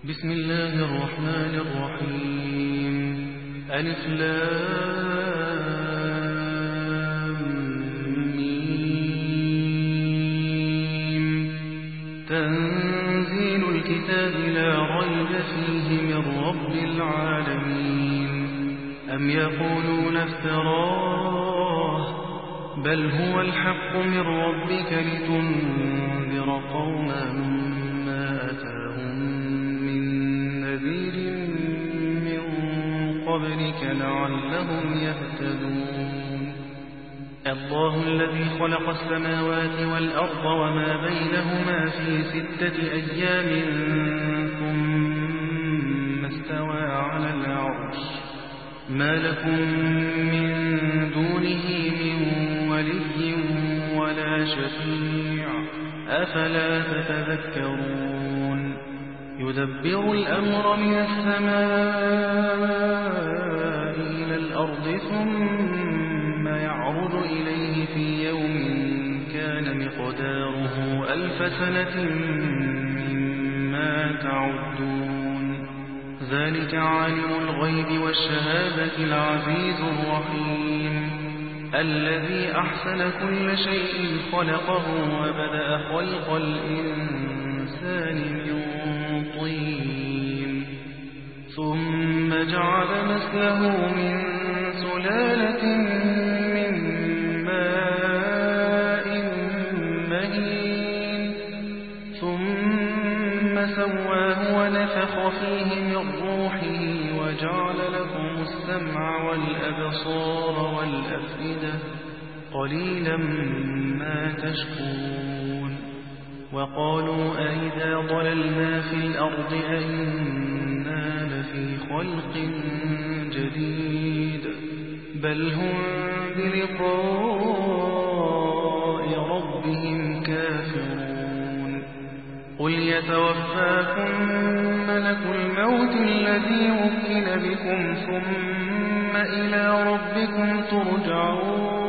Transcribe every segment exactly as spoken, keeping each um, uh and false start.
بسم الله الرحمن الرحيم. ألف لام ميم. تنزيل الكتاب لا ريب فيه من رب العالمين. أم يقولون افتراه بل هو الحق من ربك لتنذر قوما ما أتاهم من نذير من قبلك لعلهم يهتدون. الله الذي خلق السماوات والأرض وما بينهما في ستة أيام ثم استوى على العرش. ما لكم من دونه من ولي ولا شفيع أفلا تتذكرون. يدبر الأمر من السماء إلى الأرض ثم يعرج إليه في يوم كان مقداره ألف سنة مما تعدون. ذلك عالم الغيب والشهادة العزيز الرحيم الذي أحسن كل شيء خلقه وبدأ خلق الإنسان من طين ثم جعل نسله من سلالة من ماء مهين ثم سواه ونفخ فيه من روحه وجعل لكم السمع والأبصار والأفئدة قليلا ما تشكرون. وقالوا أئذا ضللنا في الأرض أئنا لفي خلق جديد بل هم بلقاء ربهم كافرون. قل يتوفاكم ملك الموت الذي وكل بكم ثم إلى ربكم ترجعون.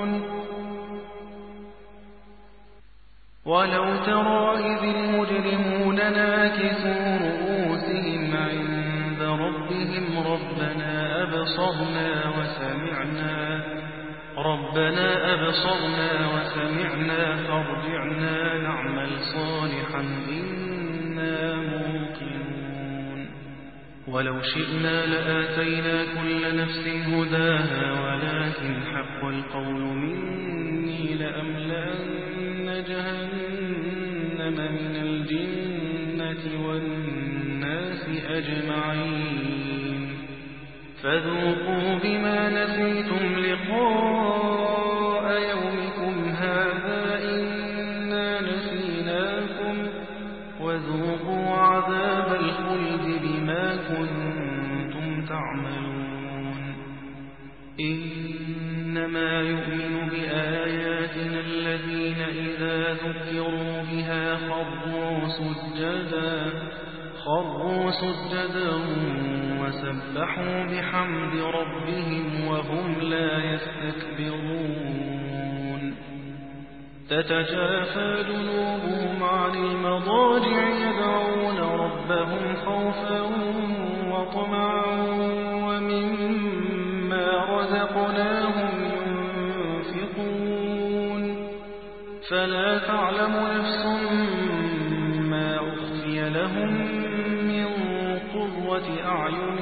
ولو ترى إذ المجرمون ناكسوا رؤوسهم عند ربهم ربنا أبصرنا وسمعنا ربنا أبصرنا وسمعنا فارجعنا نعمل صالحا إنا موقنون. ولو شئنا لآتينا كل نفس هداها ولكن حق القول مني لأملأن جهنم من الجنة والناس أجمعين. فذوقوا بما نسيتم لقاء يومكم هذا إنا نسيناكم وذوقوا عذاب الخلد بما كنتم تعملون. إنما يؤمن بآياتنا الذين إذا ذكروا بها خروا سجدا خروا سجدا وسبحوا بحمد ربهم وهم لا يستكبرون. تتجافى جنوبهم عن المضاجع يدعون ربهم خوفا وطمعا ومما رزقناهم ينفقون. فلا تعلم نفس ما أخفي لهم من قرة أعين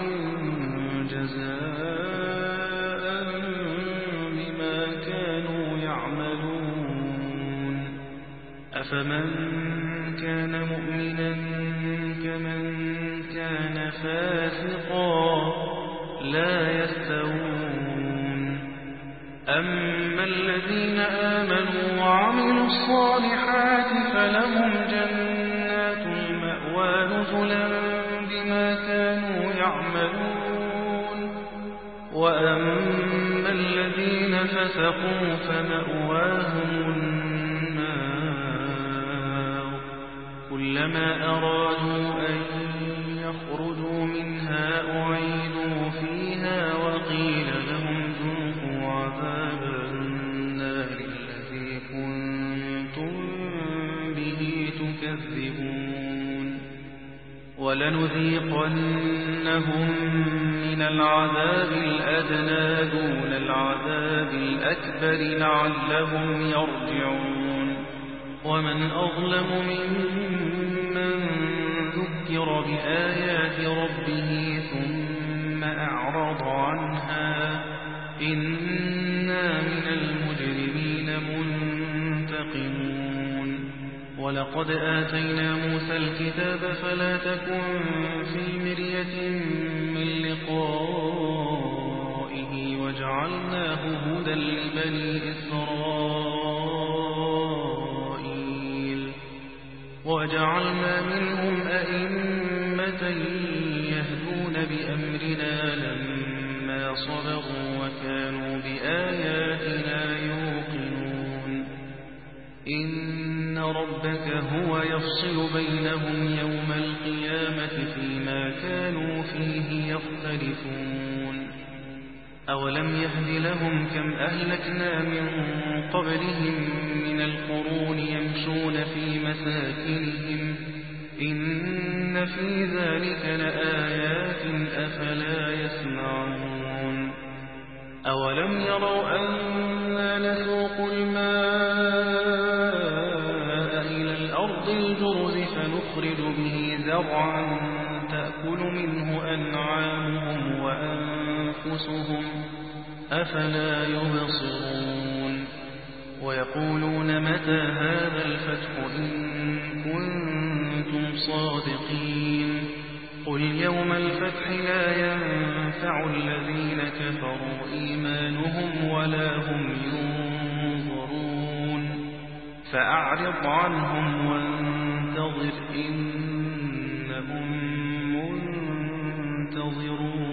جزاء بما كانوا يعملون. أفمن كان مؤمنا كمن كان فاسقا لا يستوون. أما الذين آمنوا وعملوا الصالحات فلهم جنات المأوى نزلا بما كانوا يعملون. وأما الذين فسقوا فمأواهم النار كلما أرادوا أن يخرجوا منها أعيدوا فيها وقيل لهم ذوقوا عذاب النار الذي كنتم به تكذبون. وَلَنُذِيقَنَّهُم مِّنَ الْعَذَابِ الْأَدْنَىٰ دُونَ الْعَذَابِ الْأَكْبَرِ لَعَلَّهُمْ يَرْجِعُونَ وَمَنْ أَظْلَمُ مِمَّن ذُكِّرَ بِآيَاتِ رَبِّهِ ثُمَّ أَعْرَضَ عَنْهَا ۚ إِنَّا مِنَ الْمُجْرِمِينَ مُنتَقِمُونَ وَلَقَدْ آتَيْنَا مُوسَى الْكِتَابَ فَلَا تَكُن فِي مِرْيَةٍ مِّن لِّقَائِهِ وَجَعَلْنَاهُ هُدًى لِّبَنِي إِسْرَائِيلَ وَجَعَلْنَا مِنْهُمْ أَئِمَّةً يَهْدُونَ بِأَمْرِنَا لَمَّا صَبَرُوا وَكَانُوا بِآيَاتِنَا يُوقِنُونَ إِنَّ رَبَّكَ هُوَ يَفْصِلُ بَيْنَهُمْ يَوْمَ الْقِيَامَةِ فِيمَا كَانُوا فِيهِ يَخْتَلِفُونَ أَوَلَمْ يَهْدِ لَهُمْ كَمْ أَهْلَكْنَا مِن قَبْلِهِم مِّنَ الْقُرُونِ يَمْشُونَ فِي مَسَاكِنِهِمْ ۗ إِنَّ فِي ذَلِكَ لَآيَاتٍ ۖ أَفَلَا يَسْمَعُونَ أَوَلَمْ يَرَوْا أَنَّا نَسُوقُ الْمَاءَ إِلَى الْأَرْضِ الْجُرُزِ فَنُخْرِجُ بِهِ زَرْعًا تَأْكُلُ مِنْهُ أَنْعَامُهُمْ وَأَنفُسُهُمْ ۖ أَفَلَا يُبْصِرُونَ وَيَقُولُونَ مَتَىٰ هَٰذَا الْفَتْحُ إِن كُنتُمْ صَادِقِينَ قُلْ يَوْمَ الْفَتْحِ لَا يَنفَعُ الَّذِينَ كَفَرُوا إِيمَانُهُمْ وَلَا هُمْ يُنظَرُونَ فَأَعْرِضْ عَنْهُمْ وَانتَظِرْ إِنَّهُم مُّنتَظِرُونَ